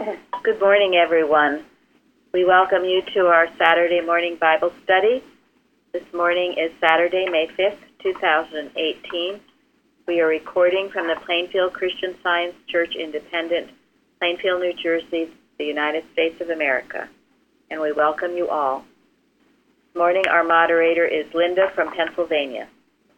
Good morning, everyone. We welcome you to our Saturday morning Bible study. This morning is Saturday, May 5th, 2018. We are recording from the Plainfield Christian Science Church Independent, Plainfield, New Jersey, the United States of America, and we welcome you all. This morning, our moderator is Linda from Pennsylvania.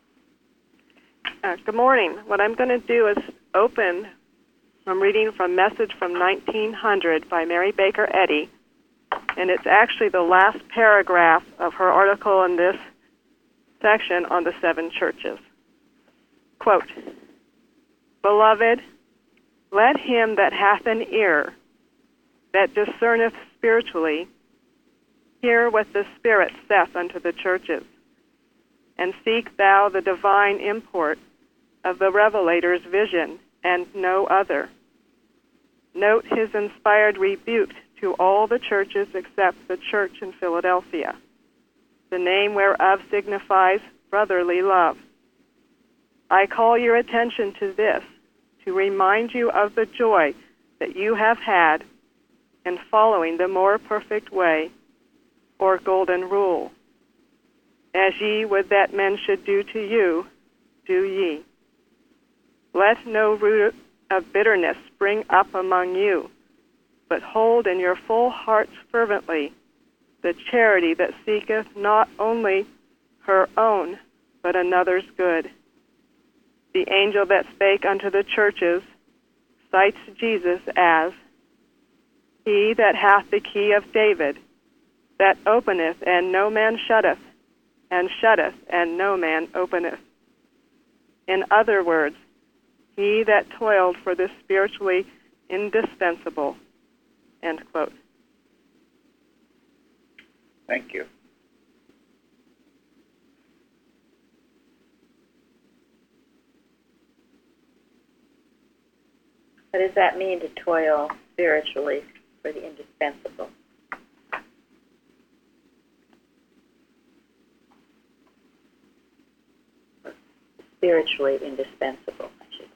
Good morning. What I'm going to do is open from reading from Message from 1900 by Mary Baker Eddy, and it's actually the last paragraph of her article in this section on the seven churches. Quote, "Beloved, let him that hath an ear, that discerneth spiritually, hear what the Spirit saith unto the churches, and seek thou the divine import of the Revelator's vision, and no other. Note his inspired rebuke to all the churches except the church in Philadelphia, the name whereof signifies brotherly love. I call your attention to this, to remind you of the joy that you have had in following the more perfect way, or golden rule. As ye would that men should do to you, do ye. Let no root of bitterness spring up among you, but hold in your full hearts fervently the charity that seeketh not only her own, but another's good. The angel that spake unto the churches cites Jesus as, He that hath the key of David, that openeth and no man shutteth, and shutteth and no man openeth. In other words, he that toiled for the spiritually indispensable." End quote. Thank you. What does that mean to toil spiritually for the indispensable? Spiritually indispensable, I should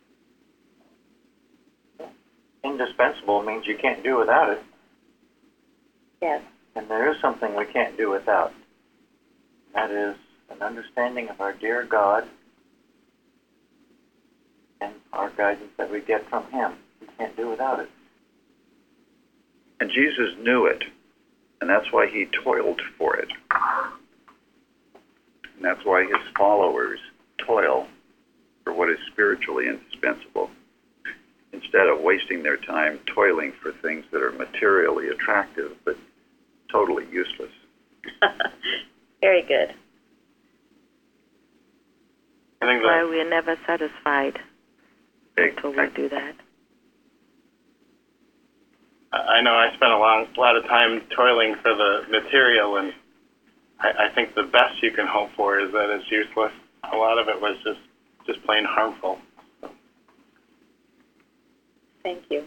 say. Indispensable means you can't do without it. Yes. And there is something we can't do without. That is an understanding of our dear God and our guidance that we get from Him. We can't do without it. And Jesus knew it, and that's why He toiled for it. And that's why His followers toil for what is spiritually indispensable, instead of wasting their time toiling for things that are materially attractive but totally useless. Very good. I think That's why we are never satisfied until we do that. I know I spent a lot of time toiling for the material, and I think the best you can hope for is that it's useless. A lot of it was just plain harmful. Thank you.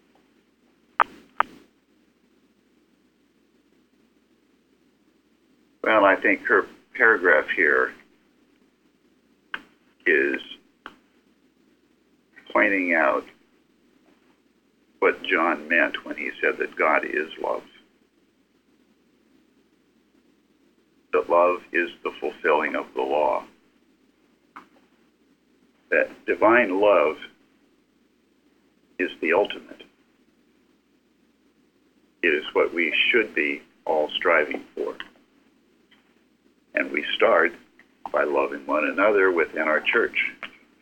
Well, I think her paragraph here is pointing out what John meant when he said that God is love. That love is the fulfilling of the law. That divine love is the ultimate. It is what we should be all striving for. And we start by loving one another within our church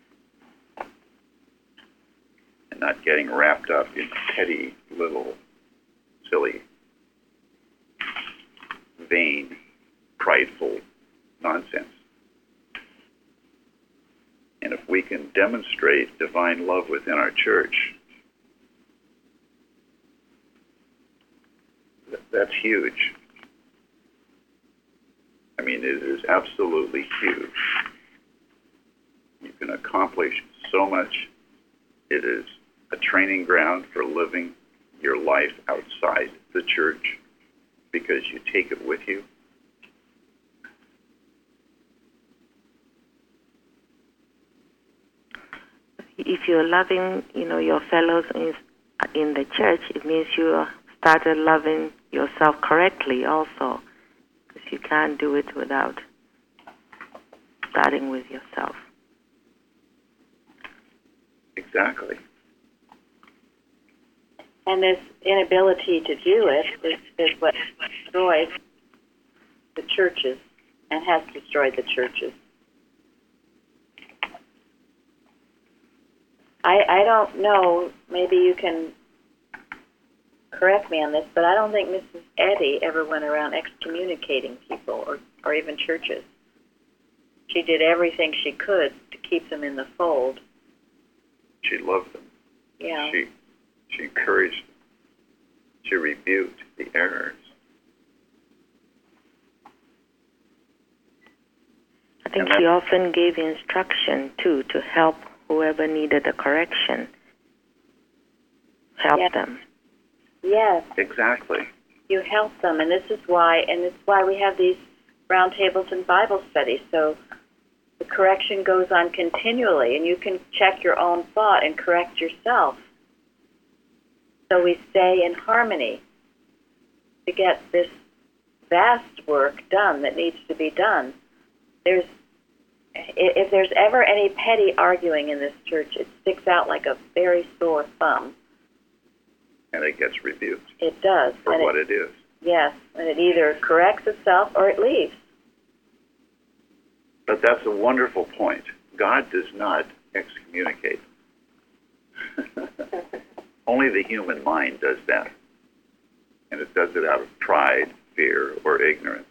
and not getting wrapped up in petty, little, silly, vain, prideful nonsense. And if we can demonstrate divine love within our church, that's huge. I mean, it is absolutely huge. You can accomplish so much. It is a training ground for living your life outside the church because you take it with you. If you're loving, your fellows in the church, it means you started loving yourself correctly also, because you can't do it without starting with yourself. Exactly. And this inability to do it is what destroys the churches and has destroyed the churches. I don't know, maybe you can correct me on this, but I don't think Mrs. Eddy ever went around excommunicating people or even churches. She did everything she could to keep them in the fold. She loved them. Yeah. She encouraged them. She rebuked the errors. I think she often gave instruction, too, to help whoever needed a correction. Help them. Yes. Exactly. You help them, and this is why we have these roundtables and Bible studies. So the correction goes on continually, and you can check your own thought and correct yourself. So we stay in harmony to get this vast work done that needs to be done. If there's ever any petty arguing in this church, it sticks out like a very sore thumb. And it gets rebuked. It does. For what it is. Yes, and it either corrects itself or it leaves. But that's a wonderful point. God does not excommunicate. Only the human mind does that. And it does it out of pride, fear, or ignorance.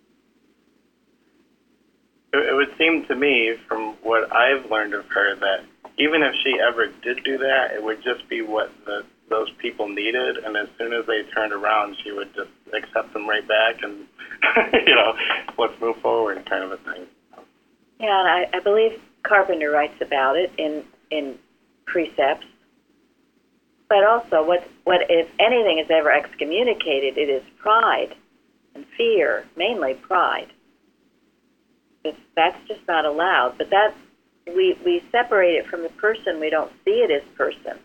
It would seem to me, from what I've learned of her, that even if she ever did do that, it would just be what those people needed, and as soon as they turned around, she would just accept them right back and, let's move forward kind of a thing. Yeah, and I believe Carpenter writes about it in Precepts. But also, what if anything is ever excommunicated, it is pride and fear, mainly pride. That's just not allowed. But we separate it from the person. We don't see it as person.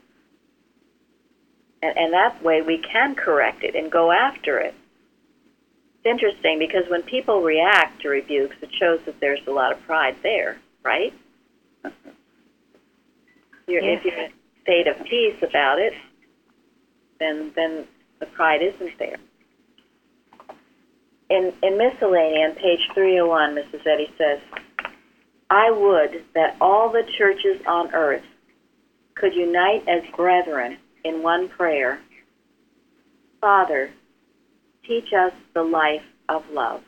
And that way we can correct it and go after it. It's interesting because when people react to rebukes, it shows that there's a lot of pride there, right? If you're in a state of peace about it, then the pride isn't there. In Miscellany on page 301, Mrs. Eddy says, I would that all the churches on earth could unite as brethren in one prayer. Father, teach us the life of love.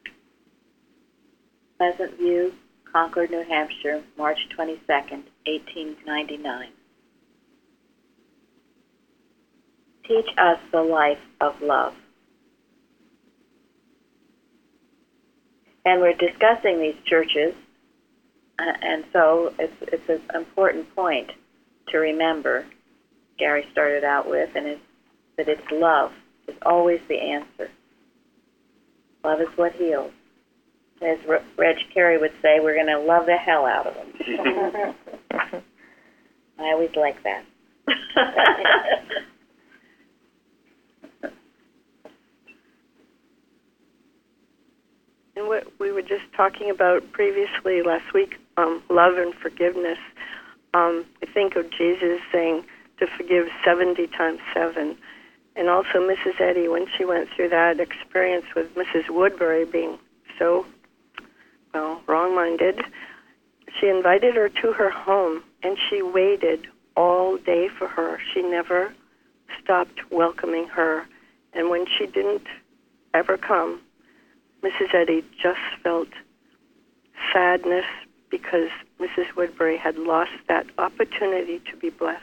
Pleasant View, Concord, New Hampshire, March 22nd, 1899. Teach us the life of love. And we're discussing these churches, and so it's an important point to remember. Gary started out with, and is that it's love is always the answer. Love is what heals. As Reg Carey would say, we're going to love the hell out of them. I always like that. And what we were just talking about previously last week, love and forgiveness. I think of Jesus saying to forgive 70 times 7. And also Mrs. Eddy, when she went through that experience with Mrs. Woodbury being so, wrong-minded, she invited her to her home, and she waited all day for her. She never stopped welcoming her. And when she didn't ever come, Mrs. Eddy just felt sadness because Mrs. Woodbury had lost that opportunity to be blessed.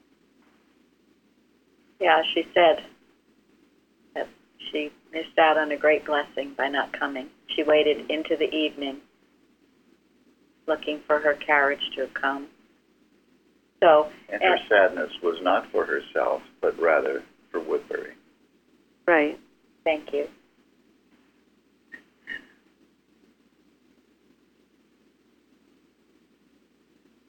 Yeah, she said that she missed out on a great blessing by not coming. She waited into the evening looking for her carriage to come. And her sadness was not for herself, but rather for Woodbury. Right. Thank you.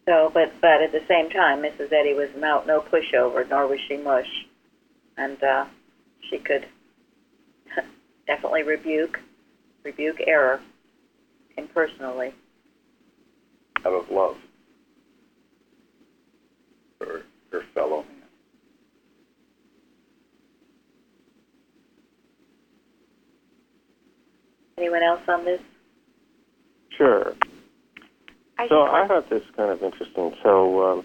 So, but at the same time, Mrs. Eddy was no pushover, nor was she mush, and she could definitely rebuke error impersonally. Out of love for her fellow man. Anyone else on this? Sure. So I thought this kind of interesting. So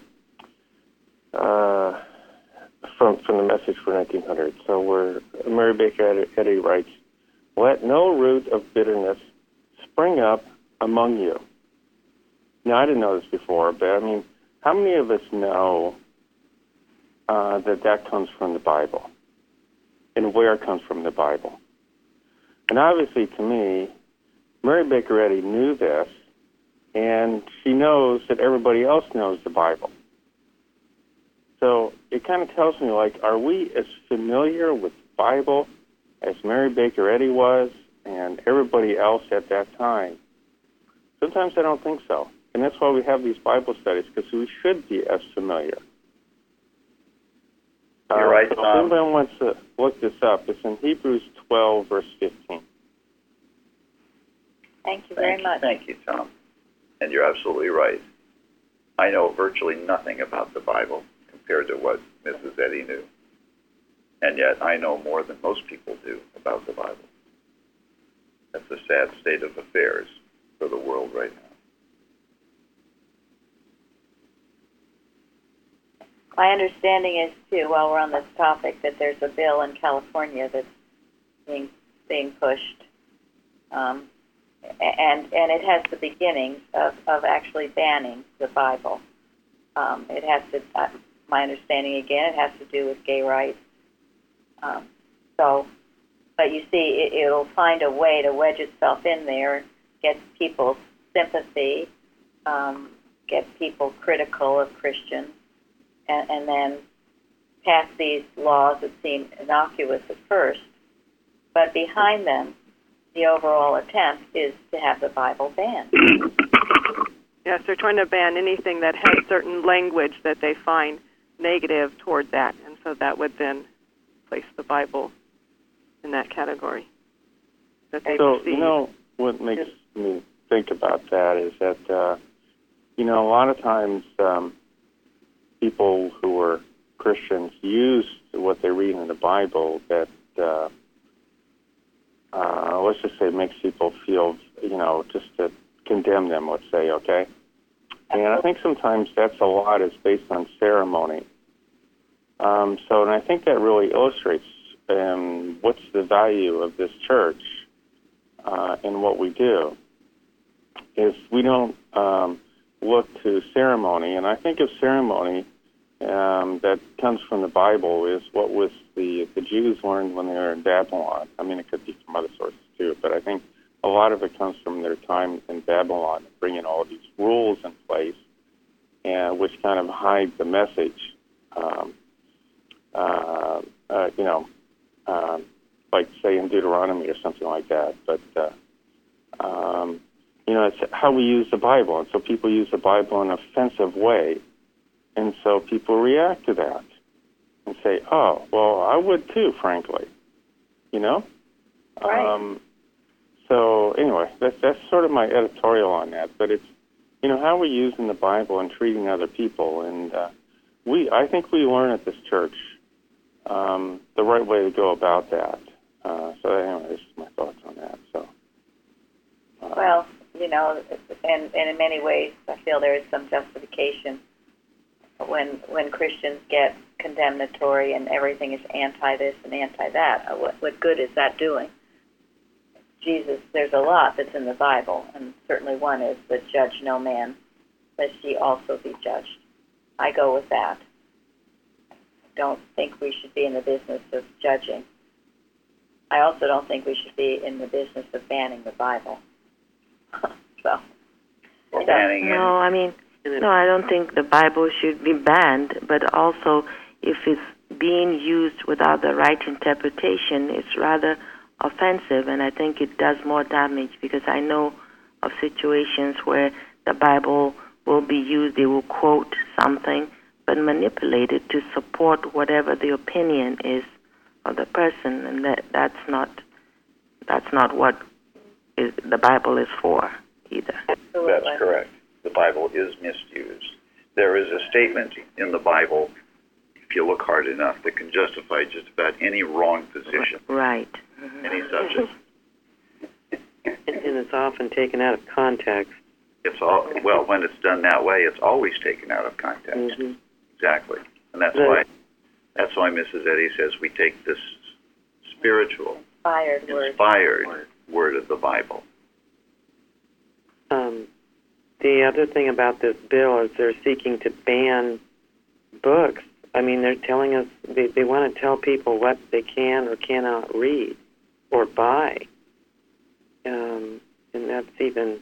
from the message for 1900. So where Mary Baker Eddy writes, "Let no root of bitterness spring up among you." Now, I didn't know this before, but I mean, how many of us know that comes from the Bible? And where it comes from the Bible? And obviously, to me, Mary Baker Eddy knew this, and she knows that everybody else knows the Bible. So it kind of tells me, like, are we as familiar with the Bible as Mary Baker Eddy was and everybody else at that time? Sometimes I don't think so. And that's why we have these Bible studies, because we should be as familiar. You're right, so Tom. if anyone wants to look this up, it's in Hebrews 12, verse 15. Thank you very much. Thank you, Tom. And you're absolutely right. I know virtually nothing about the Bible compared to what Mrs. Eddy knew. And yet I know more than most people do about the Bible. That's a sad state of affairs for the world right now. My understanding is, too, while we're on this topic, that there's a bill in California that's being pushed, and it has the beginnings of actually banning the Bible. It has to, my understanding again, it has to do with gay rights. But you see, it'll find a way to wedge itself in there, get people's sympathy, get people critical of Christians, and then pass these laws that seem innocuous at first. But behind them, the overall attempt is to have the Bible banned. Yes, they're trying to ban anything that has certain language that they find negative toward that, and so that would then place the Bible in that category. That they So, perceive. you know, what makes me think about that is that, a lot of times people who are Christians use what they read in the Bible that, let's just say, makes people feel, just to condemn them, let's say, okay? And I think sometimes that's a lot is based on ceremony. And I think that really illustrates what's the value of this church in what we do. Is we don't look to ceremony, and I think of ceremony that comes from the Bible is what was the Jews learned when they were in Babylon. I mean, it could be from other sources too, but I think a lot of it comes from their time in Babylon, bringing all of these rules in place, and which kind of hide the message. Like say in Deuteronomy or something like that. But it's how we use the Bible, and so people use the Bible in an offensive way, and so people react to that and say, "Oh, well, I would too, frankly," Right. So anyway, that's sort of my editorial on that. But it's how we're using the Bible and treating other people, and I think we learn at this church the right way to go about that. So anyway, this is my thoughts on that. So. Well, and in many ways, I feel there is some justification when Christians get condemnatory and everything is anti-this and anti-that. What good is that doing? Jesus, there's a lot that's in the Bible, and certainly one is that judge no man, lest ye also be judged. I go with that. I don't think we should be in the business of judging. I also don't think we should be in the business of banning the Bible. Banning No, I don't think the Bible should be banned, but also if it's being used without the right interpretation, it's rather offensive, and I think it does more damage because I know of situations where the Bible will be used. They will quote something, but manipulate it to support whatever the opinion is of the person, and that's not what the Bible is for either. Absolutely. That's correct. The Bible is misused. There is a statement in the Bible, if you look hard enough, that can justify just about any wrong position, Right. any subject. And it's often taken out of context. It's all, well, when it's done that way, it's always taken out of context. Mm-hmm. Exactly. And that's Right. why Mrs. Eddy says we take this spiritual, Inspired word. word of the Bible. The other thing about this bill is they're seeking to ban books. I mean, they're telling us they want to tell people what they can or cannot read or buy. And that's even...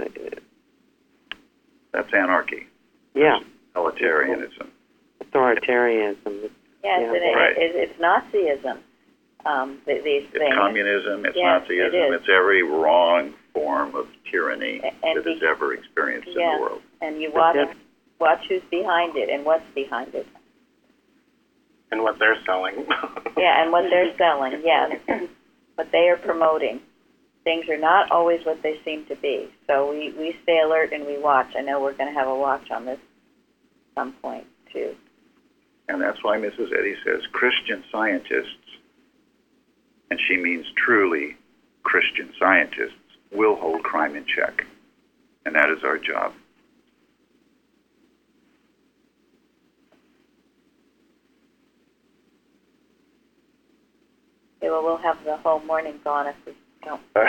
That's anarchy. yeah, Totalitarianism. authoritarianism. Yes, Yeah. and Right. it's Nazism. These It's things. communism, it's Yes, Nazism, it is. it's every wrong form of tyranny And that is ever experienced in yeah. the world. And you But watch who's behind it and what's behind it. And what they're selling. Yeah, and what they're selling. Yeah, what they are promoting. Things are not always what they seem to be. So we stay alert and we watch. I know we're going to have a watch on this at some point too. And that's why Mrs. Eddy says Christian scientists, and she means truly Christian scientists, will hold crime in check. And that is our job. Okay, well, we'll have the whole morning gone if we don't. All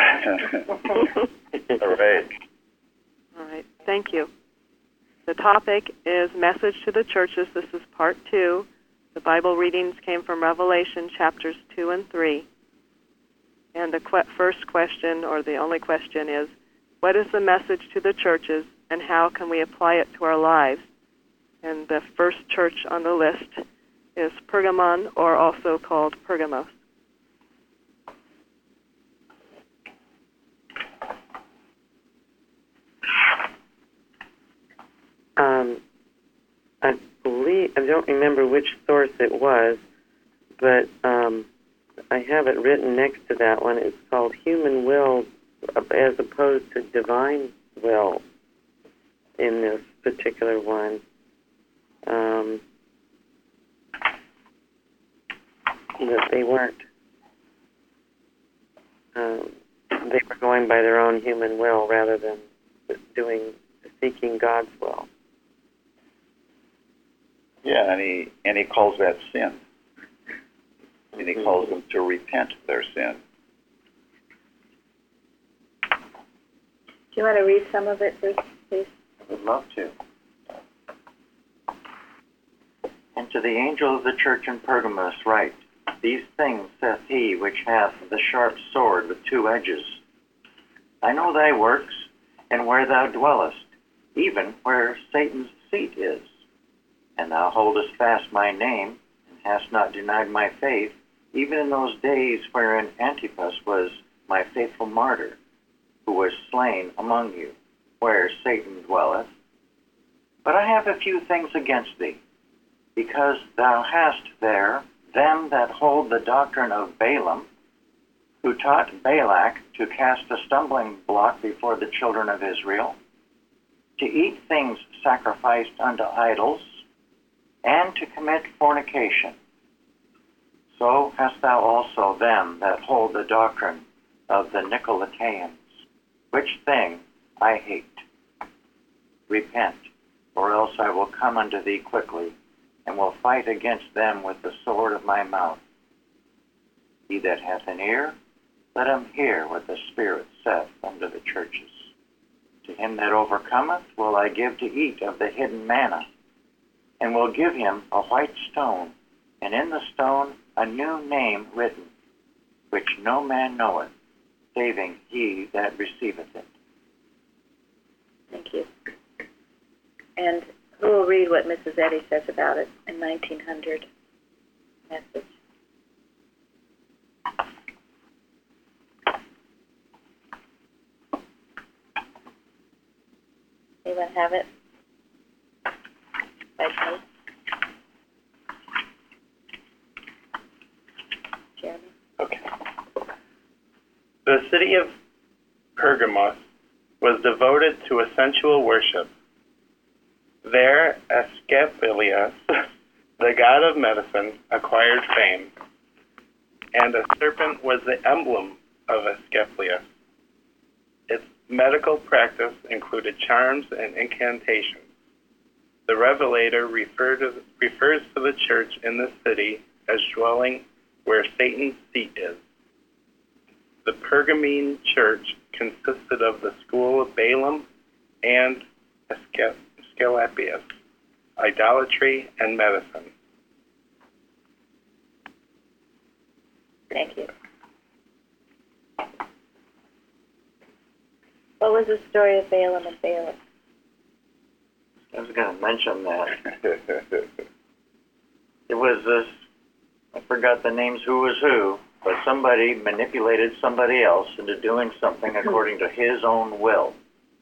right. All right, thank you. The topic is Message to the Churches. This is part 2. The Bible readings came from Revelation chapters 2 and 3. And the first question, or the only question, is, what is the message to the churches, and how can we apply it to our lives? And the first church on the list is Pergamon, or also called Pergamos. I don't remember which source it was, but I have it written next to that one. It's called Human Will as opposed to Divine Will in this particular one. That they weren't, they were going by their own human will rather than seeking God's will. Yeah, and he calls that sin. And he calls them to repent of their sin. Do you want to read some of it, Bruce, please? I would love to. And to the angel of the church in Pergamos write, These things saith he which hath the sharp sword with two edges. I know thy works, and where thou dwellest, even where Satan's seat is. And thou holdest fast my name, and hast not denied my faith, even in those days wherein Antipas was my faithful martyr, who was slain among you, where Satan dwelleth. But I have a few things against thee, because thou hast there them that hold the doctrine of Balaam, who taught Balak to cast a stumbling block before the children of Israel, to eat things sacrificed unto idols, and to commit fornication. So hast thou also them that hold the doctrine of the Nicolaitans, which thing I hate. Repent, or else I will come unto thee quickly, and will fight against them with the sword of my mouth. He that hath an ear, let him hear what the Spirit saith unto the churches. To him that overcometh will I give to eat of the hidden manna, and will give him a white stone, and in the stone a new name written, which no man knoweth, saving he that receiveth it. Thank you. And who will read what Mrs. Eddy says about it in 1900 message? Anyone have it? Chairman. Okay. The city of Pergamos was devoted to a sensual worship. There, Asclepius, the god of medicine, acquired fame, and a serpent was the emblem of Asclepius. Its medical practice included charms and incantations. The Revelator refers to the church in the city as dwelling where Satan's seat is. The Pergamene church consisted of the school of Balaam and Asclepius, idolatry and medicine. Thank you. What was the story of Balaam and Balak? I was going to mention that. It was this, I forgot the names who was who, but somebody manipulated somebody else into doing something according to his own will.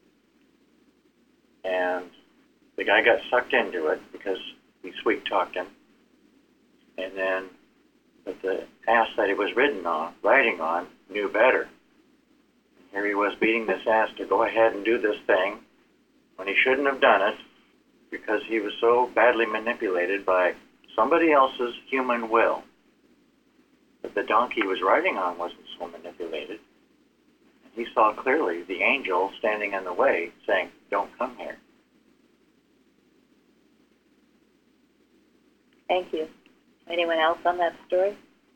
And the guy got sucked into it because he sweet-talked him. And then, but the ass that he was riding on, knew better. Here he was beating this ass to go ahead and do this thing when he shouldn't have done it because he was so badly manipulated by somebody else's human will. But the donkey he was riding on wasn't so manipulated. And he saw clearly the angel standing in the way saying, "Don't come here." Thank you. Anyone else on that story?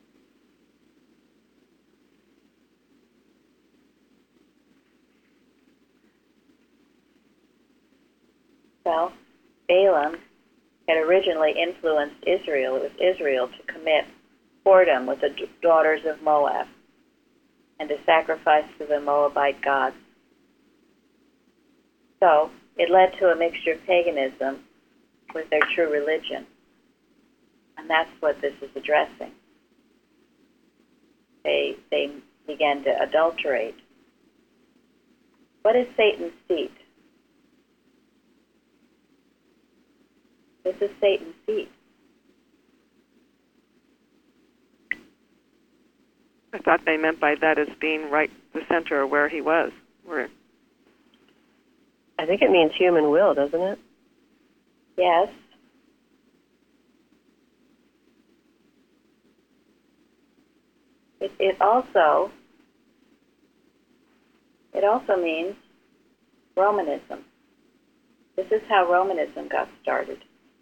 Well, Balaam had originally influenced Israel. It was Israel to commit whoredom with the daughters of Moab and to sacrifice to the Moabite gods. So it led to a mixture of paganism with their true religion. And that's what this is addressing. They began to adulterate. What is Satan's seat? This is Satan's seat. I thought they meant by that as being right the center of where he was. I think it means human will, doesn't it? Yes. It also means Romanism. This is how Romanism got started.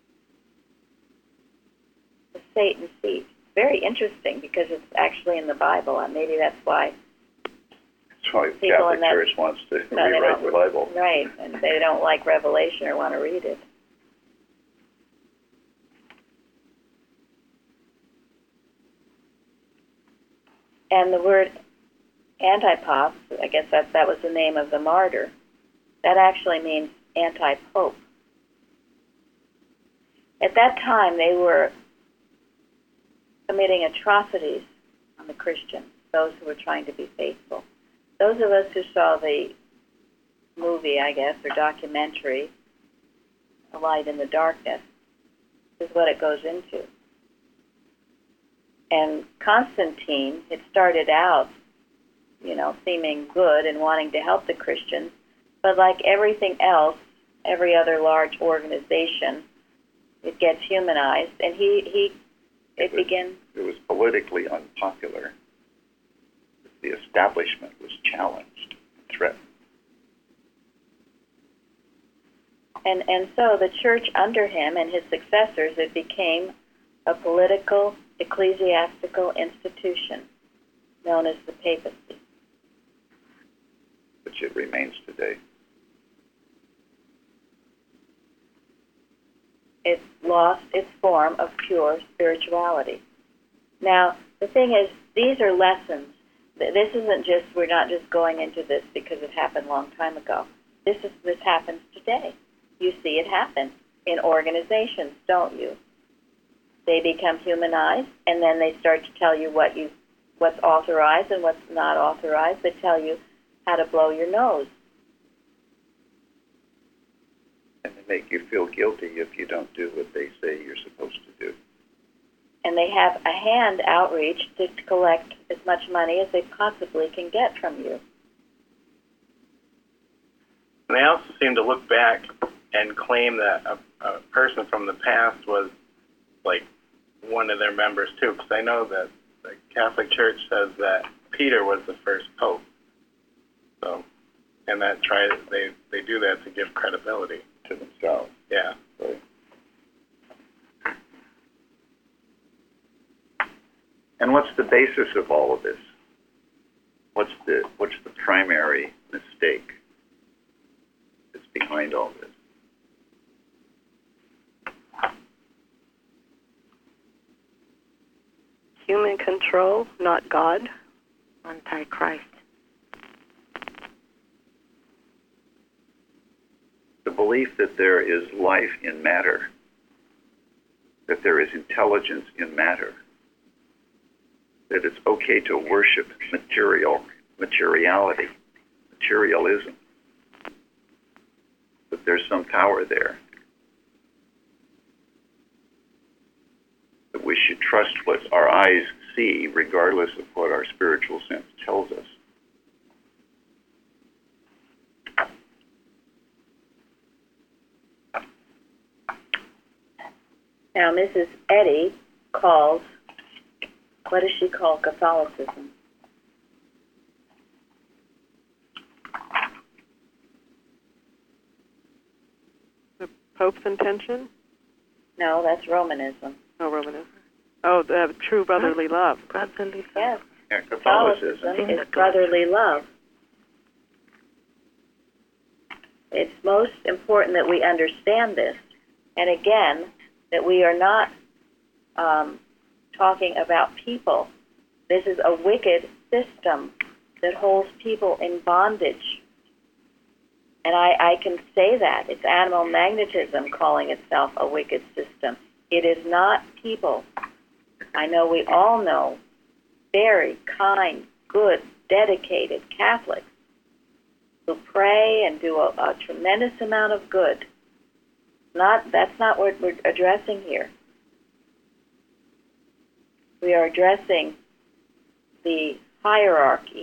The Satan's seat. Very interesting because it's actually in the Bible, and maybe that's why. That's why the People Catholic in that- Church wants to No, they rewrite don't. the Bible. Right, and they don't like Revelation or want to read it. And the word Antipas, I guess that was the name of the martyr, that actually means anti-pope. At that time, they were committing atrocities on the Christians, those who were trying to be faithful. Those of us who saw the movie, I guess, or documentary, A Light in the Darkness, is what it goes into. And Constantine, it started out, seeming good and wanting to help the Christians, but like everything else, every other large organization, it gets humanized, and it begins. It was politically unpopular. The establishment was challenged and threatened. And so the church under him and his successors, it became a political, ecclesiastical institution known as the papacy. Which it remains today. It's lost its form of pure spirituality. Now, the thing is, these are lessons. This isn't just, we're not just going into this because it happened a long time ago. This happens today. You see it happen in organizations, don't you? They become humanized, and then they start to tell you what's authorized and what's not authorized. They tell you how to blow your nose. And they make you feel guilty if you don't do what they say you're supposed to do. and they have a hand outreach to collect as much money as they possibly can get from you. And they also seem to look back and claim that a person from the past was like one of their members too, because I know that the Catholic Church says that Peter was the first pope. So, and that they do that to give credibility to themselves. Yeah. Right. And what's the basis of all of this? What's the primary mistake that's behind all this? Human control, not God. Antichrist. The belief that there is life in matter, that there is intelligence in matter, that it's okay to worship materiality, materialism, that there's some power there, that we should trust what our eyes see regardless of what our spiritual sense tells us. Now, Mrs. Eddy calls, what does she call Catholicism? The Pope's intention? No, that's Romanism. Oh, Romanism. Oh, the true brotherly love. Brotherly love. Yes. Yeah, Catholicism is brotherly love. It's most important that we understand this. And again, that we are not talking about people. This is a wicked system that holds people in bondage. And I can say that. It's animal magnetism calling itself a wicked system. It is not people. I know we all know very kind, good, dedicated Catholics who pray and do a tremendous amount of good. That's not what we're addressing here. We are addressing the hierarchy.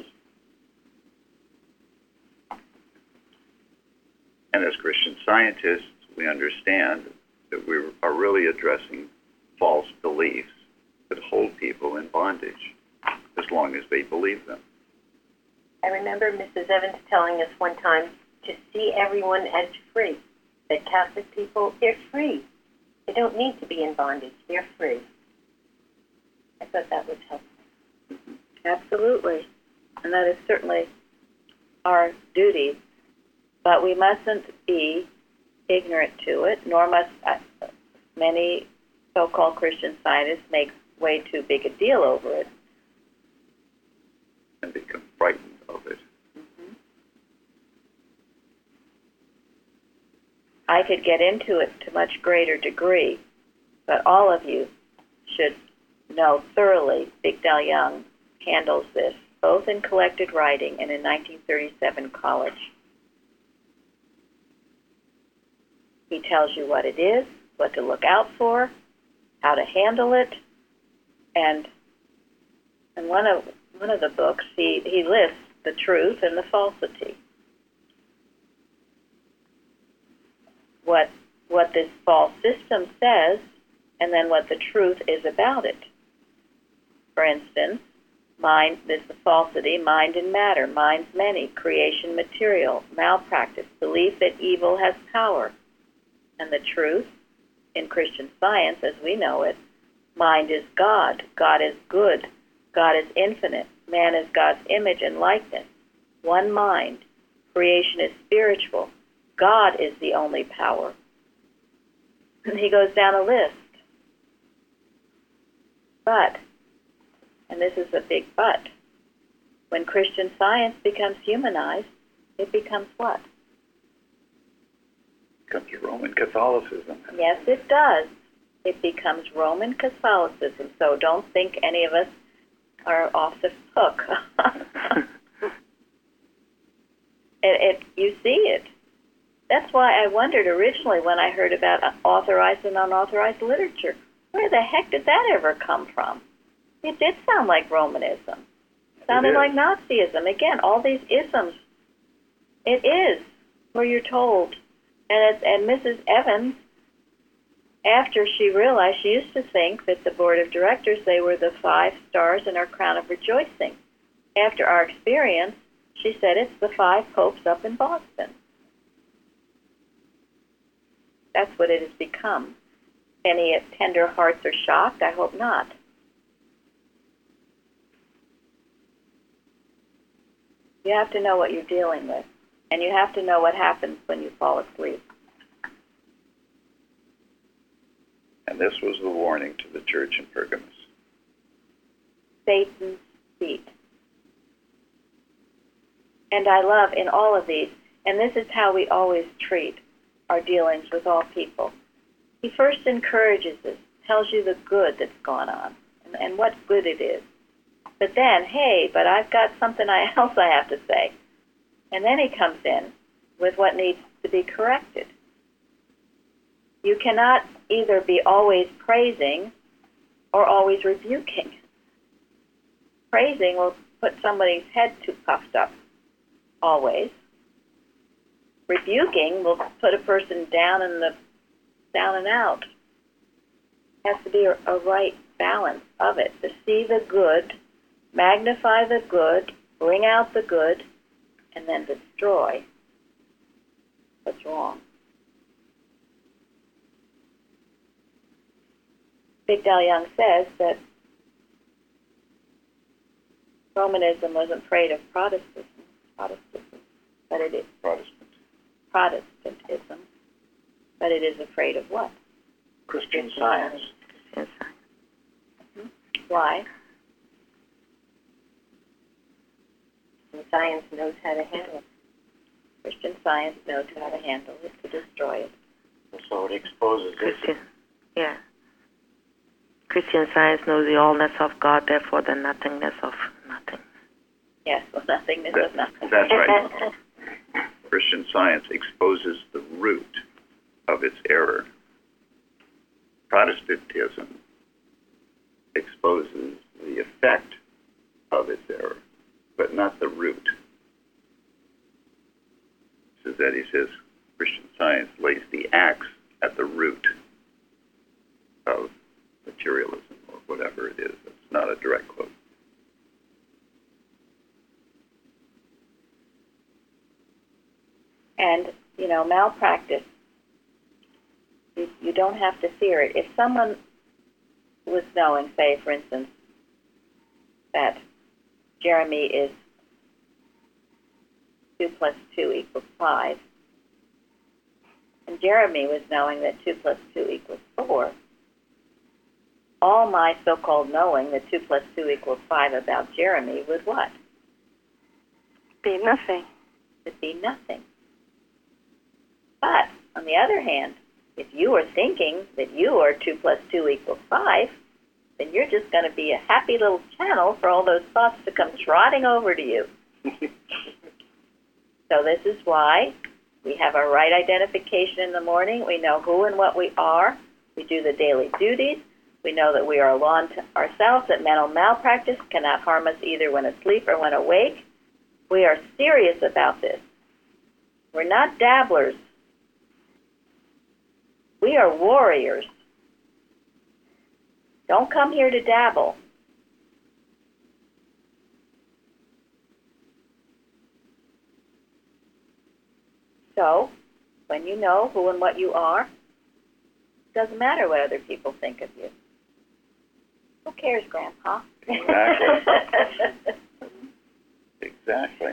And as Christian scientists, we understand that we are really addressing false beliefs that hold people in bondage as long as they believe them. I remember Mrs. Evans telling us one time to see everyone as free, that Catholic people, they're free. They don't need to be in bondage. They're free. I thought that was helpful. Absolutely. And that is certainly our duty. But we mustn't be ignorant to it, nor must many so-called Christian scientists make way too big a deal over it. And become frightened of it. Mm-hmm. I could get into it to much greater degree, but all of you should know thoroughly Bigdal Young handles this, both in collected writing and in 1937 college. He tells you what it is, what to look out for, how to handle it, and one of the books he lists the truth and the falsity. What this false system says, and then what the truth is about it. For instance, mind, this is the falsity, mind and matter, mind's many, creation material, malpractice, belief that evil has power. And the truth, in Christian Science as we know it, mind is God, God is good, God is infinite, man is God's image and likeness, one mind, creation is spiritual, God is the only power. And he goes down a list. But, and this is a big but, when Christian Science becomes humanized, it becomes what? Becomes Roman Catholicism. Yes, it does. It becomes Roman Catholicism. So don't think any of us are off the hook. You see it. That's why I wondered originally when I heard about authorized and unauthorized literature. Where the heck did that ever come from? It did sound like Romanism. Sounded like Nazism. Again, all these isms. It is where you're told. And Mrs. Evans, after she realized, she used to think that the board of directors, they were the 5 stars in our crown of rejoicing. After our experience, she said it's the 5 popes up in Boston. That's what it has become. Any tender hearts are shocked? I hope not. You have to know what you're dealing with, and you have to know what happens when you fall asleep. And this was the warning to the church in Pergamos. Satan's seat. And I love in all of these, and this is how we always treat our dealings with all people. He first encourages us, tells you the good that's gone on, and what good it is. But then, hey, but I've got something else I have to say. And then he comes in with what needs to be corrected. You cannot either be always praising or always rebuking. Praising will put somebody's head too puffed up, always. Rebuking will put a person down and out. It has to be a right balance of it, to see the good, magnify the good, bring out the good, and then destroy what's wrong. Bigdal Young says that Romanism wasn't afraid of Protestantism, but it is Protestantism, but it is afraid of what? Christian Science. Why? And science knows how to handle it. Christian Science knows how to handle it, to destroy it. And so it exposes it. Christian Science knows the allness of God, therefore the nothingness of nothing. Yes, well, nothingness of nothing. That's right. Christian Science exposes the root of its error. Protestantism exposes the effect of its error, but not the root. Eddy says Christian Science lays the axe at the root of materialism or whatever it is. It's not a direct quote. And, malpractice, you don't have to fear it. If someone was knowing, say, for instance, that Jeremy is 2 plus 2 equals 5, and Jeremy was knowing that 2 plus 2 equals 4, all my so-called knowing that 2 plus 2 equals 5 about Jeremy would what? Be nothing. Would be nothing. But, on the other hand, if you are thinking that you are 2 plus 2 equals 5, then you're just going to be a happy little channel for all those thoughts to come trotting over to you. So this is why we have our right identification in the morning. We know who and what we are. We do the daily duties. We know that we are a law to ourselves, that mental malpractice cannot harm us either when asleep or when awake. We are serious about this. We're not dabblers. We are warriors. Don't come here to dabble. So, when you know who and what you are, it doesn't matter what other people think of you. Who cares, Grandpa? Exactly. Exactly.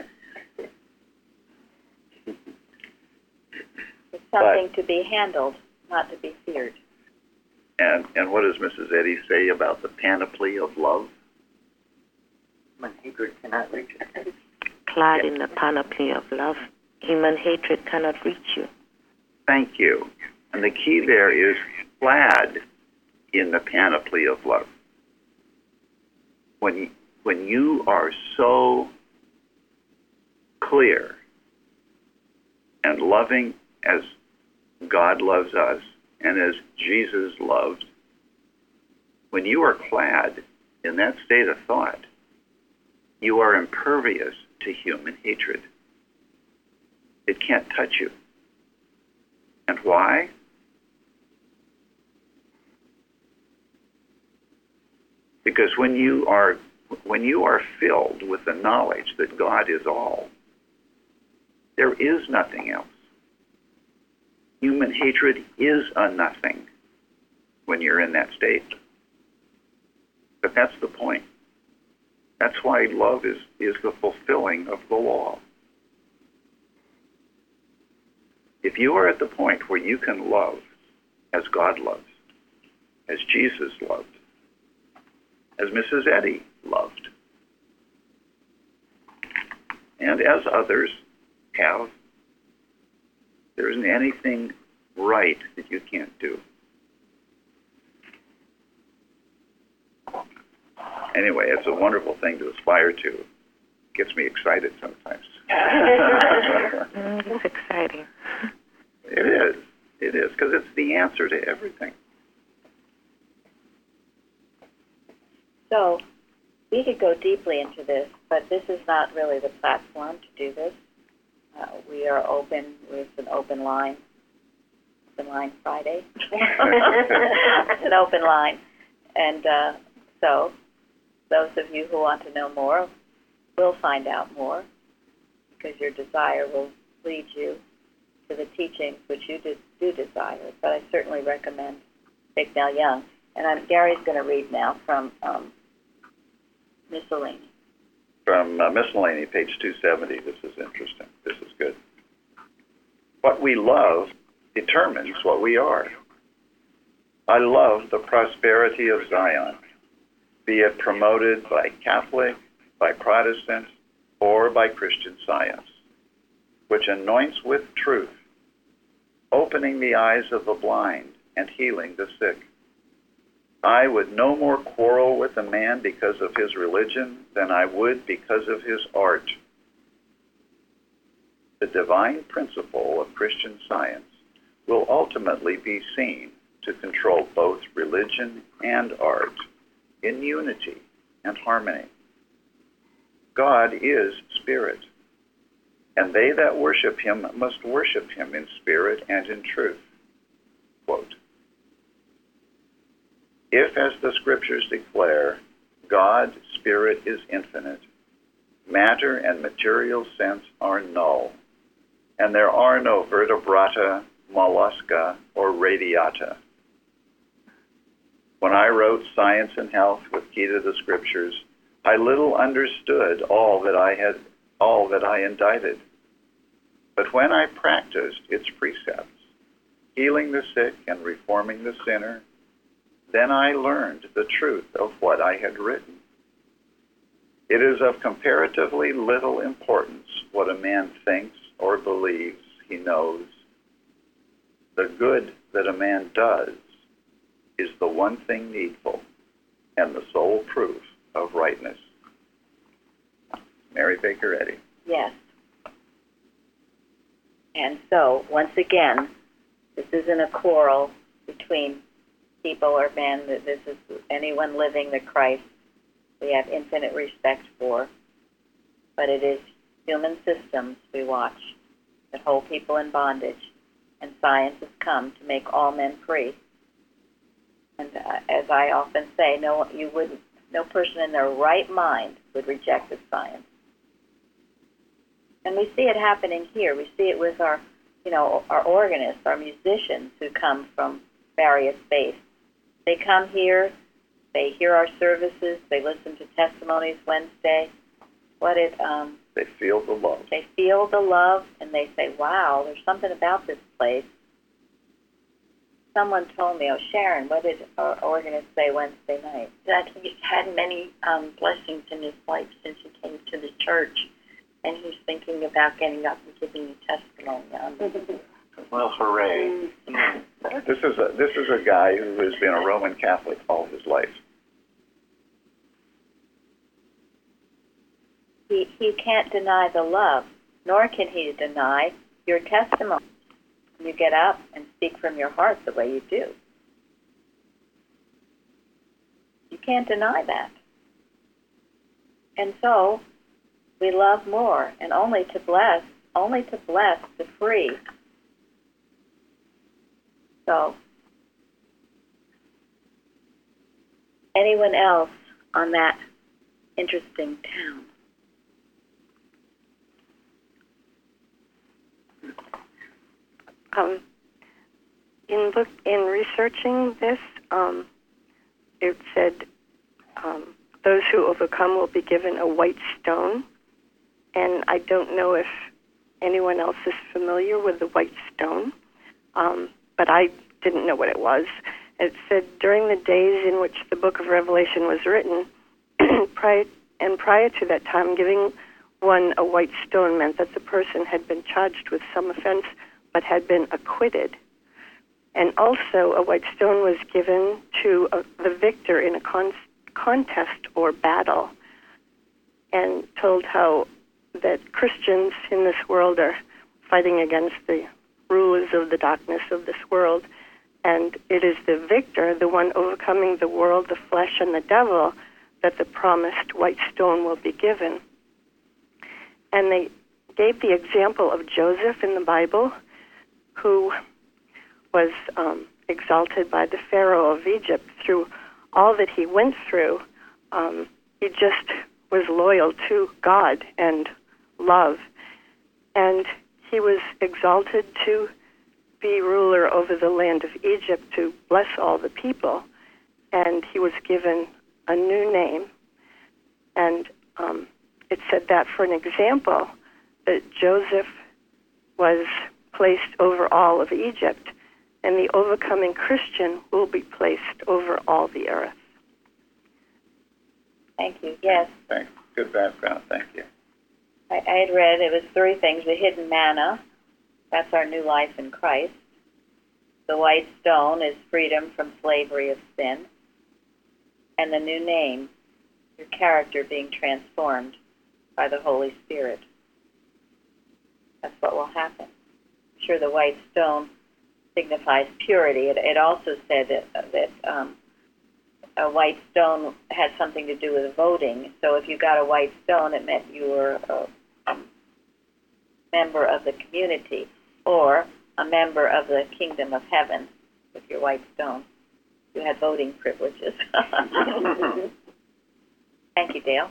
It's something to be handled, not to be feared. And what does Mrs. Eddy say about the panoply of love? Human hatred cannot reach it. Clad in the panoply of love, human hatred cannot reach you. Thank you. And the key there is clad in the panoply of love. When you are so clear and loving as God loves us and as Jesus loved, When you are clad in that state of thought, you are impervious to human hatred. It can't touch you. And why? Because when you are filled with the knowledge that God is all, there is nothing else. Human hatred is a nothing when you're in that state. But that's the point. That's why love is the fulfilling of the law. If you are at the point where you can love as God loves, as Jesus loved, as Mrs. Eddy loved, and as others have, there isn't anything right that you can't do. Anyway, it's a wonderful thing to aspire to. It gets me excited sometimes. It's exciting. It is. It is, because it's the answer to everything. So, we could go deeply into this, but this is not really the platform to do this. We are open with an open line Friday. It's an open line. And so, those of you who want to know more will find out more, because your desire will lead you to the teachings which you do desire. But I certainly recommend Bignell Young. And Gary's going to read now from Miscellany. From Miscellany, page 270. This is interesting. This is good. What we love determines what we are. I love the prosperity of Zion, be it promoted by Catholic, by Protestant, or by Christian Science, which anoints with truth, opening the eyes of the blind and healing the sick. I would no more quarrel with a man because of his religion than I would because of his art. The divine principle of Christian Science will ultimately be seen to control both religion and art in unity and harmony. God is spirit, and they that worship him must worship him in spirit and in truth. Quote, if, as the scriptures declare, God, spirit, is infinite, matter and material sense are null, and there are no vertebrata, mollusca, or radiata. When I wrote Science and Health with Key to the Scriptures, I little understood all that I indited. But when I practiced its precepts, healing the sick and reforming the sinner, then I learned the truth of what I had written. It is of comparatively little importance what a man thinks or believes he knows. The good that a man does is the one thing needful and the sole proof of rightness. Mary Baker Eddy. Yes. And so, once again, this isn't a quarrel between people or men. This is anyone living the Christ we have infinite respect for. But it is human systems we watch that hold people in bondage. And science has come to make all men free. And as I often say, no person in their right mind would reject this science. And we see it happening here. We see it with our organists, our musicians who come from various faiths. They come here, they hear our services, they listen to testimonies Wednesday. They feel the love. They feel the love, and they say, wow, there's something about this place. Someone told me, Sharon, what did our organist say Wednesday night? That he's had many blessings in his life since he came to the church, and he's thinking about getting up and giving a testimony. Well, hooray. This is a guy who has been a Roman Catholic all his life. He can't deny the love, nor can he deny your testimony. You get up and speak from your heart the way you do. can't deny that. And so we love more, and only to bless the free. So, anyone else on that interesting town? In researching this, it said those who overcome will be given a white stone, and I don't know if anyone else is familiar with the white stone, but I didn't know what it was. It said during the days in which the book of Revelation was written, prior to that time, giving one a white stone meant that the person had been charged with some offense but had been acquitted. And also a white stone was given to the victor in a contest or battle, and told how that Christians in this world are fighting against the rulers of the darkness of this world, and it is the victor, the one overcoming the world, the flesh, and the devil, that the promised white stone will be given. And they gave the example of Joseph in the Bible, who was exalted by the Pharaoh of Egypt through all that he went through. He just was loyal to God and love. And he was exalted to be ruler over the land of Egypt, to bless all the people. And he was given a new name. And it said that for an example, that Joseph was placed over all of Egypt, and the overcoming Christian will be placed over all the earth. Thank you. Yes. Thanks. Good background. Thank you. I had read it was three things: the hidden manna, that's our new life in Christ. The white stone is freedom from slavery of sin. And the new name, your character being transformed by the Holy Spirit. That's what will happen. I'm sure the white stone signifies purity. It also said that a white stone had something to do with voting. So if you got a white stone, it meant you were a member of the community or a member of the kingdom of heaven with your white stone. You had voting privileges. Thank you, Dale.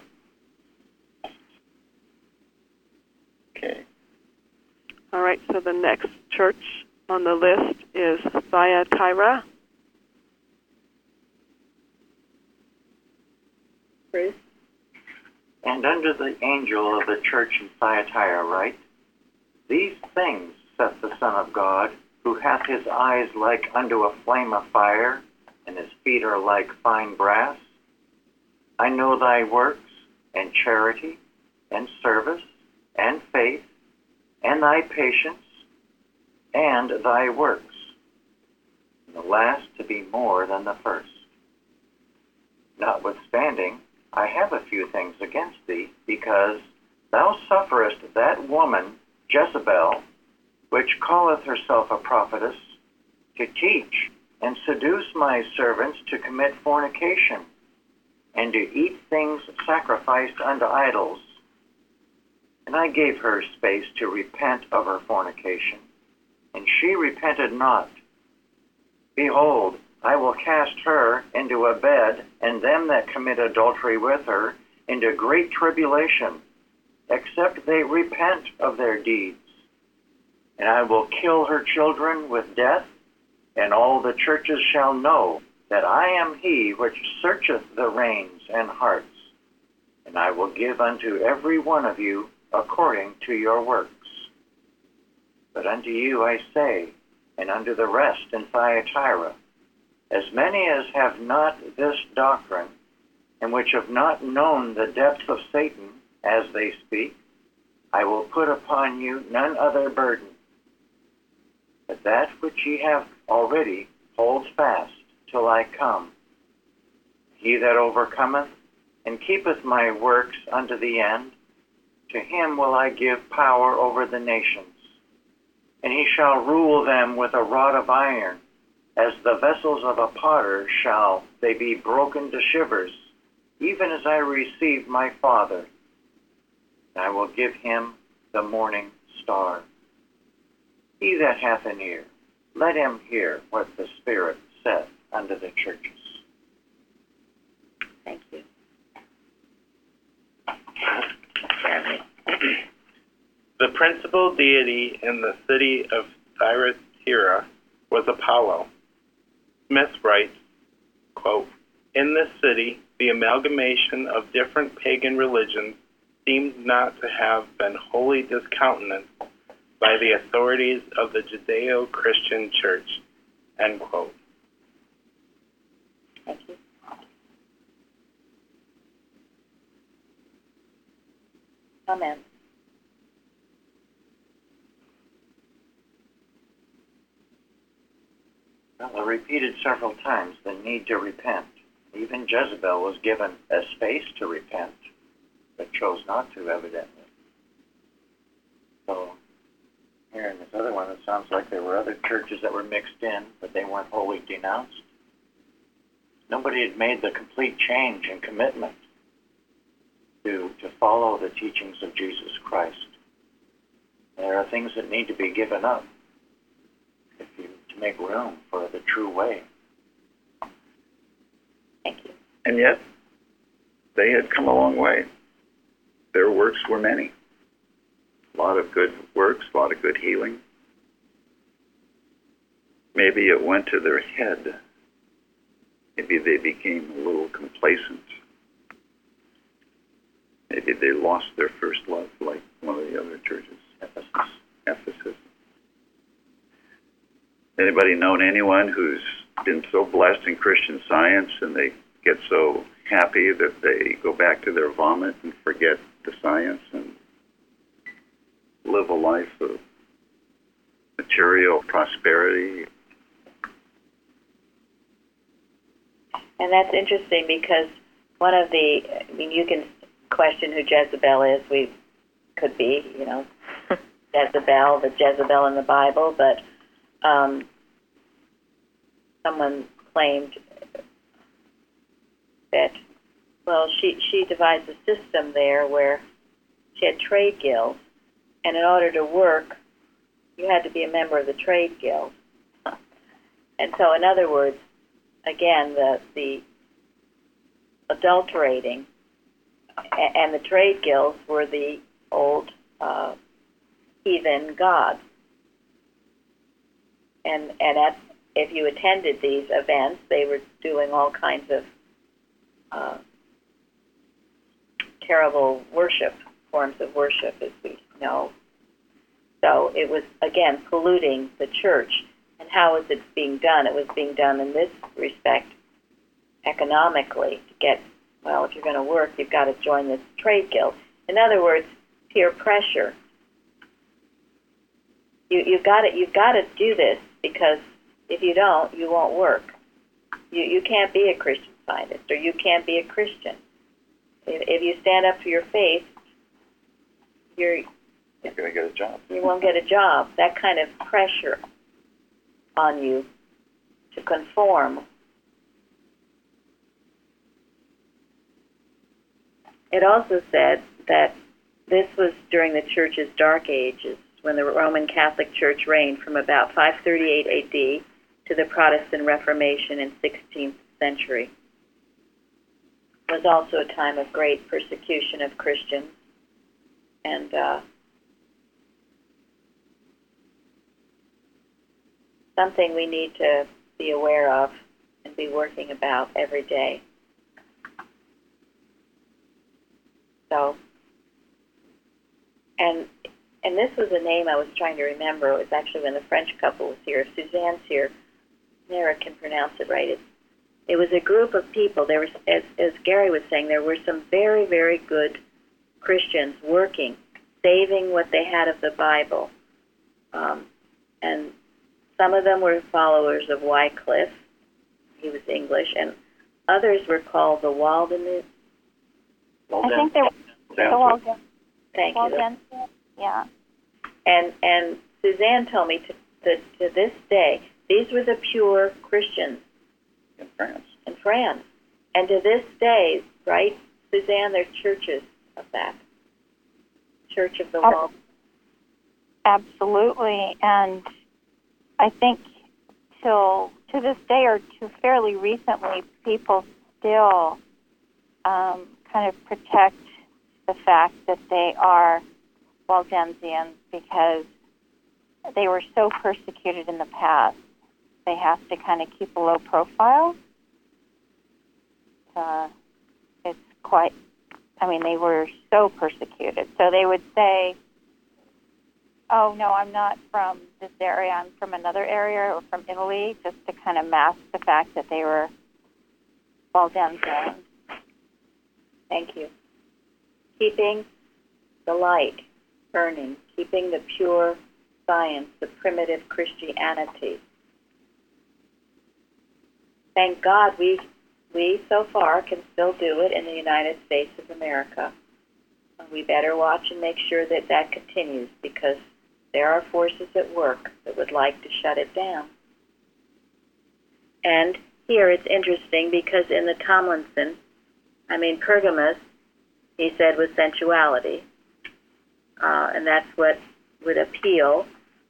Okay. All right, so the next church on the list is Thyatira. Bruce? And unto the angel of the church in Thyatira write, These things saith the Son of God, who hath his eyes like unto a flame of fire, and his feet are like fine brass. I know thy works, and charity, and service, and faith, and thy patience, and thy works, and the last to be more than the first. Notwithstanding, I have a few things against thee, because thou sufferest that woman, Jezebel, which calleth herself a prophetess, to teach and seduce my servants to commit fornication, and to eat things sacrificed unto idols. And I gave her space to repent of her fornication, and she repented not. Behold, I will cast her into a bed, and them that commit adultery with her into great tribulation, except they repent of their deeds. And I will kill her children with death, and all the churches shall know that I am he which searcheth the reins and hearts. And I will give unto every one of you according to your works. But unto you I say, and unto the rest in Thyatira, as many as have not this doctrine, and which have not known the depths of Satan, as they speak, I will put upon you none other burden, but that which ye have already holds fast till I come. He that overcometh and keepeth my works unto the end, to him will I give power over the nations, and he shall rule them with a rod of iron, as the vessels of a potter shall they be broken to shivers, even as I received my Father. I will give him the morning star. He that hath an ear, let him hear what the Spirit saith unto the churches. Thank you. Jeremy. The principal deity in the city of Thyatira was Apollo. Smith writes, quote, "In this city, the amalgamation of different pagan religions seemed not to have been wholly discountenanced by the authorities of the Judeo-Christian Church." End quote. Thank you. Comments? Well, I repeated several times the need to repent. Even Jezebel was given a space to repent, but chose not to, evidently. So, here in this other one, it sounds like there were other churches that were mixed in, but they weren't wholly denounced. Nobody had made the complete change and commitment to follow the teachings of Jesus Christ. There are things that need to be given up to make room for the true way. Thank you. And yet, they had come a long way. Their works were many. A lot of good works, a lot of good healing. Maybe it went to their head. Maybe they became a little complacent. Maybe they lost their first love, like one of the other churches, Ephesus. Anybody known anyone who's been so blessed in Christian Science and they get so happy that they go back to their vomit and forget the science and live a life of material prosperity? And that's interesting because you can question who Jezebel is. We could be, Jezebel, the Jezebel in the Bible, but someone claimed that, she devised a system there where she had trade guilds, and in order to work, you had to be a member of the trade guild. And so, in other words, again, the adulterating and the trade guilds were the old heathen gods. And if you attended these events, they were doing all kinds of terrible forms of worship, as we know. So it was, again, polluting the church. And how was it being done? It was being done in this respect economically to get, if you're going to work, you've got to join this trade guild. In other words, peer pressure. You've got to do this because if you don't, you won't work. You can't be a Christian Scientist, or you can't be a Christian. If you stand up for your faith, you're not going to get a job. You won't get a job. That kind of pressure on you to conform. It also said that this was during the Church's dark ages, when the Roman Catholic Church reigned from about 538 A.D. to the Protestant Reformation in 16th century. It was also a time of great persecution of Christians, and something we need to be aware of and be working about every day. So, and this was a name I was trying to remember. It was actually when the French couple was here. If Suzanne's here, Nara can pronounce it right. It was a group of people. There was, as Gary was saying, there were some very, very good Christians working, saving what they had of the Bible. And some of them were followers of Wycliffe. He was English. And others were called the Waldensians. I think they were the Waldensians. Thank you. Yeah. And Suzanne told me to this day, these were the pure Christians. In France. in France. And to this day, right, Suzanne, there's churches of that. Church of the Wall. Absolutely. And I think till to this day or to fairly recently, people still kind of protect the fact that they are Waldensians because they were so persecuted in the past. They have to kind of keep a low profile. It's quite, I mean, they were so persecuted. So they would say, oh, no, I'm not from this area, I'm from another area or from Italy, just to kind of mask the fact that they were Waldensians. Thank you. Keeping the light burning, keeping the pure science, the primitive Christianity. Thank God we so far can still do it in the United States of America. And we better watch and make sure that that continues because there are forces at work that would like to shut it down. And here it's interesting because in the Tomlinson, Pergamus, he said was sensuality. And that's what would appeal.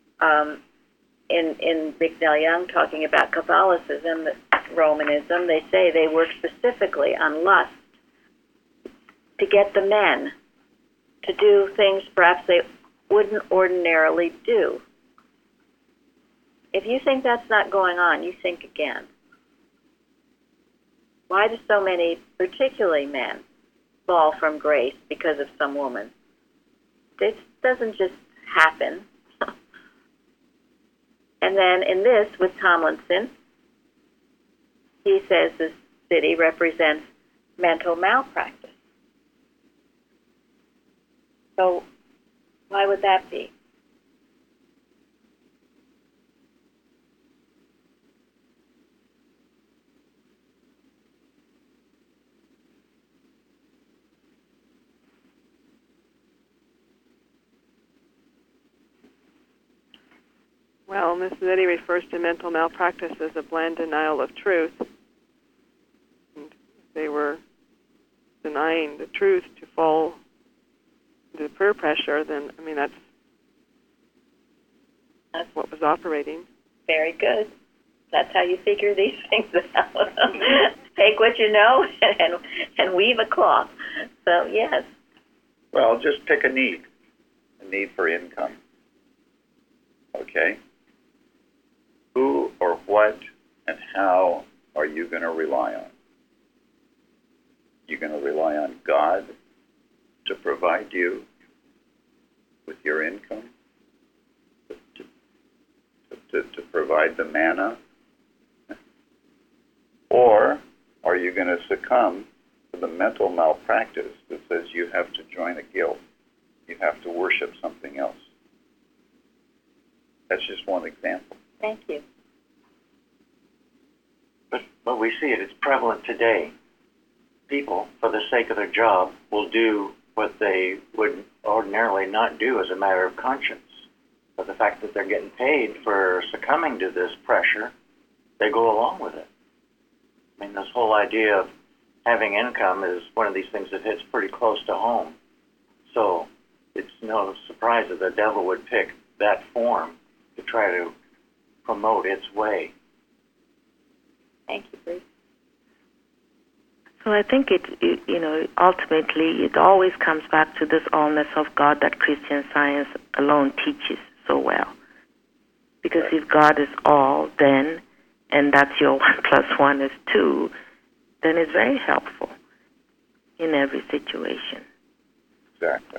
In Bicknell Young talking about Catholicism, Romanism, they say they work specifically on lust to get the men to do things perhaps they wouldn't ordinarily do. If you think that's not going on, you think again. Why do so many, particularly men, fall from grace because of some woman? This doesn't just happen. And then in this, with Tomlinson, he says the city represents mental malpractice. So why would that be? Well, Mrs. Eddy refers to mental malpractice as a bland denial of truth. And if they were denying the truth to fall into peer pressure, then, that's what was operating. Very good. That's how you figure these things out. Take what you know and weave a cloth. So, yes. Well, just pick a need for income. Okay? Who or what and how are you going to rely on? You're going to rely on God to provide you with your income, to provide the manna? Or are you going to succumb to the mental malpractice that says you have to join a guild? You have to worship something else. That's just one example. Thank you. But we see it's prevalent today. People, for the sake of their job, will do what they would ordinarily not do as a matter of conscience. But the fact that they're getting paid for succumbing to this pressure, they go along with it. This whole idea of having income is one of these things that hits pretty close to home. So it's no surprise that the devil would pick that form to try to promote its way. Thank you, Bruce. So I think ultimately it always comes back to this allness of God that Christian Science alone teaches so well. Because if God is all, then, and that's your 1 + 1 is 2, then it's very helpful in every situation. Exactly.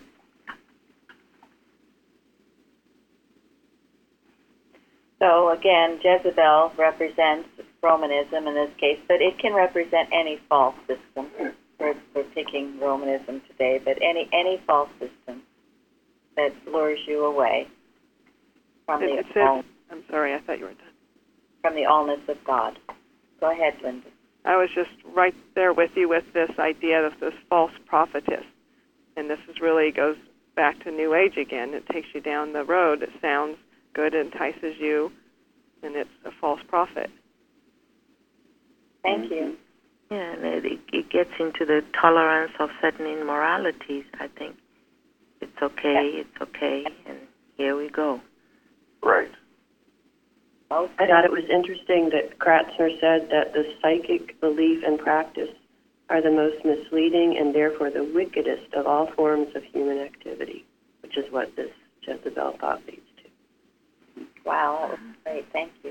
So again, Jezebel represents Romanism in this case, but it can represent any false system. We're picking Romanism today, but any false system that lures you away from I'm sorry, I thought you were done. From the allness of God. Go ahead, Linda. I was just right there with you with this idea of this false prophetess. And this really goes back to New Age again. It takes you down the road. It sounds good, entices you, and it's a false prophet. Thank you. Yeah, and it gets into the tolerance of certain immoralities. I think it's okay, and here we go. Right. I thought it was interesting that Kratzer said that the psychic belief and practice are the most misleading and therefore the wickedest of all forms of human activity, which is what this Jezebel thought leads to. Wow, that was great. Thank you.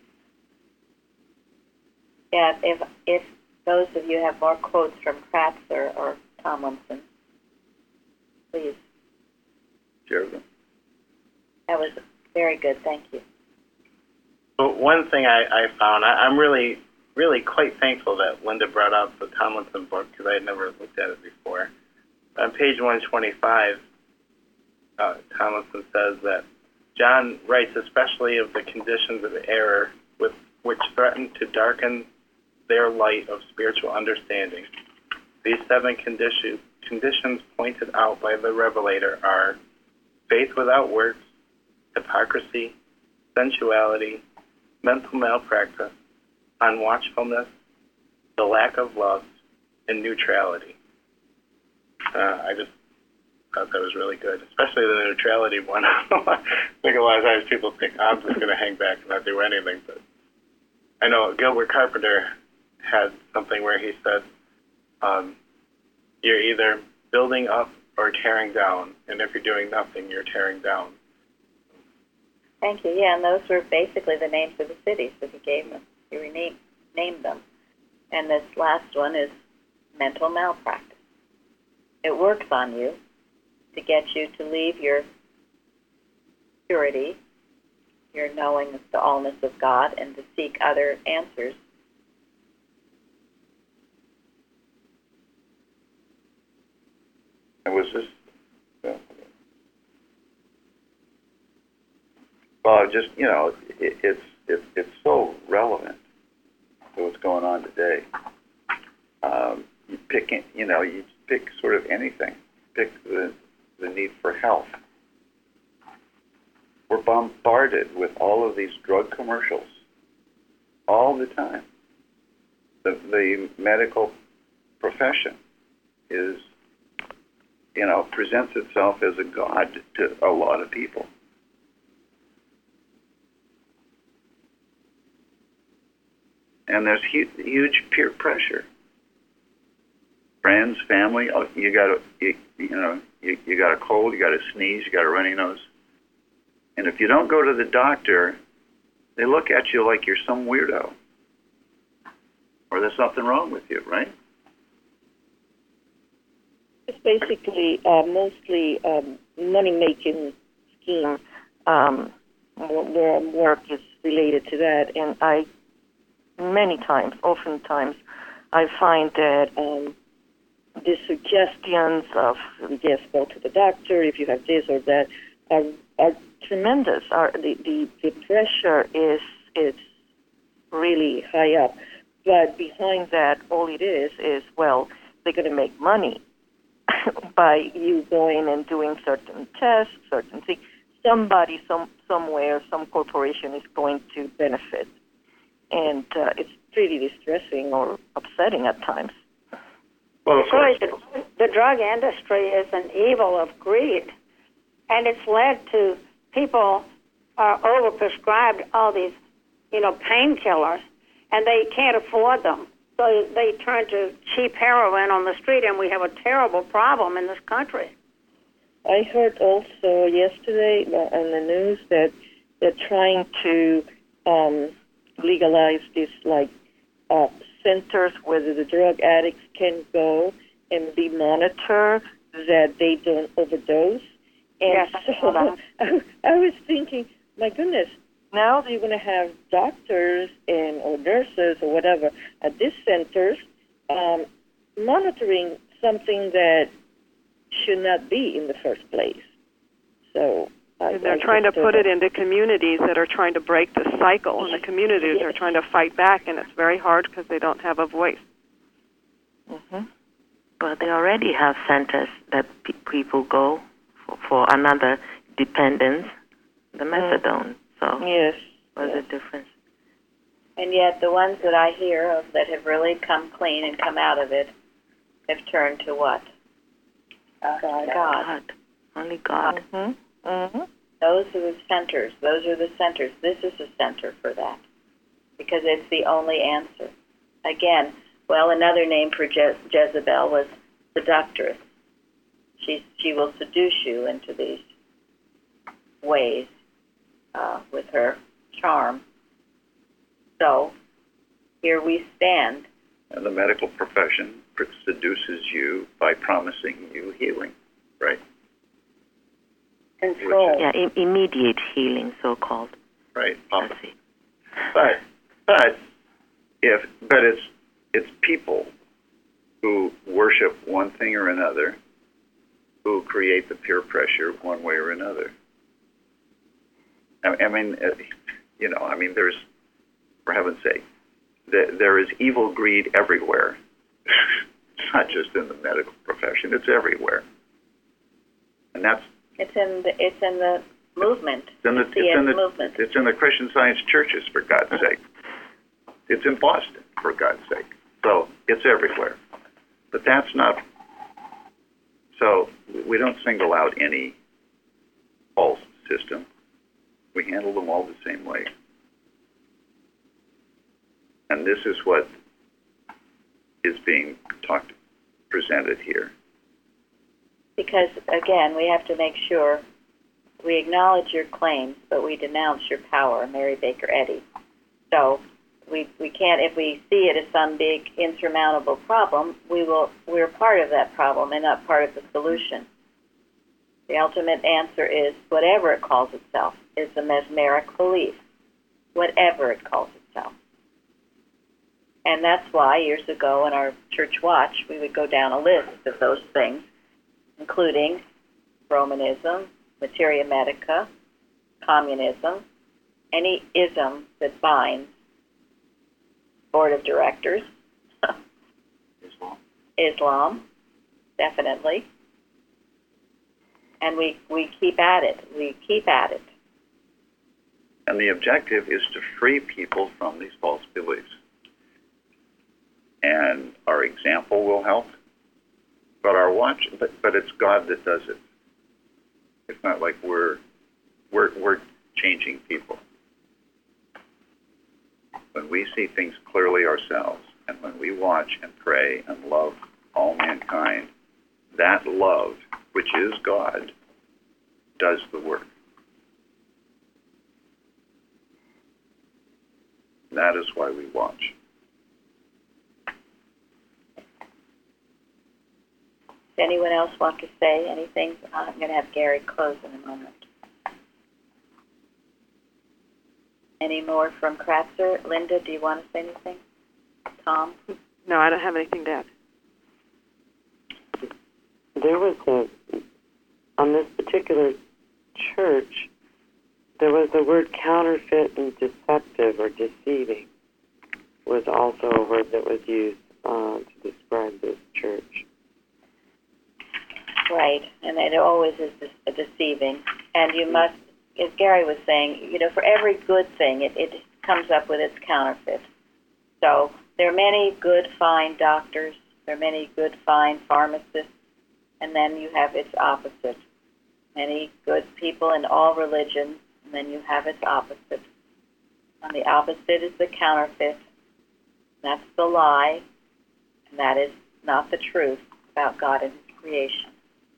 Yeah, if those of you have more quotes from Kratzer or Tomlinson, please. Share them. That was very good. Thank you. But one thing I found, I'm really quite thankful that Linda brought up the Tomlinson book because I had never looked at it before. On page 125, Tomlinson says that John writes especially of the conditions of error which threaten to darken their light of spiritual understanding. These 7 conditions pointed out by the Revelator are faith without works, hypocrisy, sensuality, mental malpractice, unwatchfulness, the lack of love, and neutrality. I just thought that was really good, especially the neutrality one. I think a lot of times people think, I'm just going to hang back and not do anything. But I know Gilbert Carpenter had something where he said, you're either building up or tearing down, and if you're doing nothing, you're tearing down. Thank you. Yeah, and those were basically the names of the cities that he gave them. He named them. And this last one is mental malpractice. It works on you to get you to leave your purity, your knowing of the allness of God, and to seek other answers. It was just, well, just, it's so relevant to what's going on today. You pick sort of anything. Pick the need for health. We're bombarded with all of these drug commercials all the time. The medical profession is, presents itself as a god to a lot of people. And there's huge peer pressure. Friends, family, you got a cold, you got a sneeze, you got a runny nose. And if you don't go to the doctor, they look at you like you're some weirdo. Or there's something wrong with you, right? It's basically mostly money-making scheme where work is related to that. And oftentimes, I find that the suggestions of, yes, go to the doctor if you have this or that, are tremendous. The pressure is really high up. But behind that, all it is, well, they're going to make money by you going and doing certain tests, certain things. Somebody, somewhere, some corporation is going to benefit. And it's pretty distressing or upsetting at times. Well, the drug industry is an evil of greed, and it's led to people are overprescribed all these, painkillers, and they can't afford them. So they turn to cheap heroin on the street, and we have a terrible problem in this country. I heard also yesterday on the news that they're trying to legalize these centers where the drug addicts can go and be monitored that they don't overdose. And yes, so I was thinking, my goodness, now you're going to have doctors or nurses or whatever at these centers monitoring something that should not be in the first place. So and they're trying to put it into communities that are trying to break the cycle, and the communities are trying to fight back, and it's very hard because they don't have a voice. Mm-hmm. Well, they already have centers that people go for another dependence, the methadone. So yes, what's the difference? And yet the ones that I hear of that have really come clean and come out of it have turned to what? God. Only God. Mm-hmm. Mm-hmm. Those are the centers. Those are the centers. This is a center for that because it's the only answer. Again, well, another name for Jezebel was seductress. She will seduce you into these ways with her charm. So here we stand. And the medical profession seduces you by promising you healing, right? Control. Yeah, immediate healing, so-called. Right. But it's people who worship one thing or another who create the peer pressure one way or another. I mean, there's, for heaven's sake, there is evil greed everywhere. It's not just in the medical profession; it's everywhere, and that's it's in the movement. It's in the Christian Science churches, for God's sake. It's in Boston, for God's sake. So it's everywhere, but that's not. So we don't single out any false system. We handle them all the same way. And this is what is being presented here. Because, again, we have to make sure we acknowledge your claims, but we denounce your power, Mary Baker Eddy. So we can't, if we see it as some big insurmountable problem, we're part of that problem and not part of the solution. The ultimate answer is whatever it calls itself is a mesmeric belief, whatever it calls itself. And that's why years ago in our church watch, we would go down a list of those things, including Romanism, materia medica, communism, any ism that binds, board of directors, Islam, definitely. And we keep at it. We keep at it. And the objective is to free people from these false beliefs. And our example will help, but our watch, but it's God that does it. It's not like we're changing people. When we see things clearly ourselves, and when we watch and pray and love all mankind, that love, which is God, does the work. That is why we watch. Does anyone else want to say anything? I'm going to have Gary close in a moment. Any more from Kratzer? Linda, do you want to say anything? Tom? No, I don't have anything to add. There was on this particular church, there was the word counterfeit and deceptive or deceiving was also a word that was used to describe this church. Right, and it always is deceiving. And you must, as Gary was saying, for every good thing, it comes up with its counterfeit. So there are many good, fine doctors, there are many good, fine pharmacists, and then you have its opposite. Many good people in all religions, and then you have its opposite. And the opposite is the counterfeit. That's the lie, and that is not the truth about God and His creation.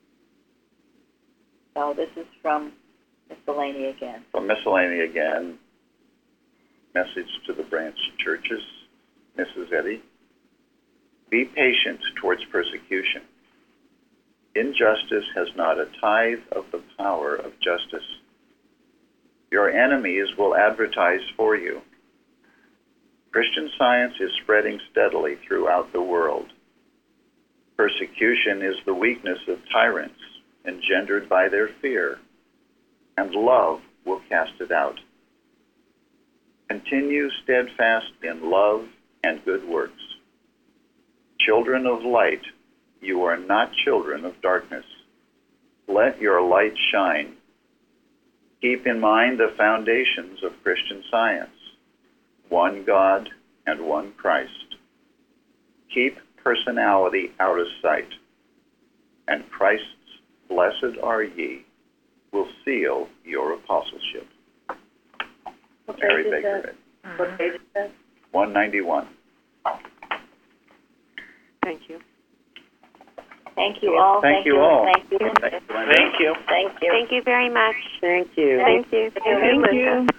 So this is from Miscellany again. From Miscellany again, message to the branch churches, Mrs. Eddy. Be patient towards persecution. Injustice has not a tithe of the power of justice. Your enemies will advertise for you. Christian Science is spreading steadily throughout the world. Persecution is the weakness of tyrants, engendered by their fear, and love will cast it out. Continue steadfast in love and good works. Children of light, you are not children of darkness. Let your light shine. Keep in mind the foundations of Christian Science. one God and one Christ. Keep personality out of sight, and Christ's blessed are ye will seal your apostleship. Mary Baker. What page is that? 191. Thank you. Thank you all. Thank you all. Thank you. Thank you, Linda. Thank you. Thank you. Thank you very much. Thank you. Thank you. Thank you.